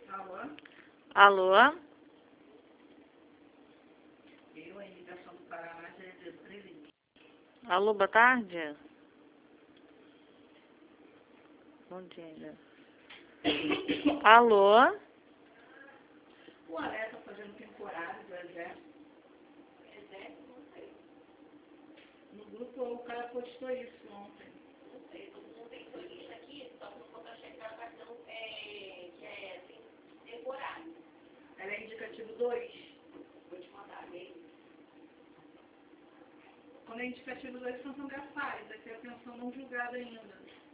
Alô? Alô? Eu, a indicação do Paraná, já é de presente. Alô, boa tarde? Bom dia ainda. Alô? O Alé está fazendo temporário do Exército. Exército? Não sei. No grupo o cara postou isso ontem. Não sei, todo mundo tem sua lista aqui, só que não vou checar a cartão que é assim, temporário. Ela é indicativo 2. Vou te mandar mesmo. Quando é indicativo 2, pensão gafários, aqui é a pensão não julgada ainda.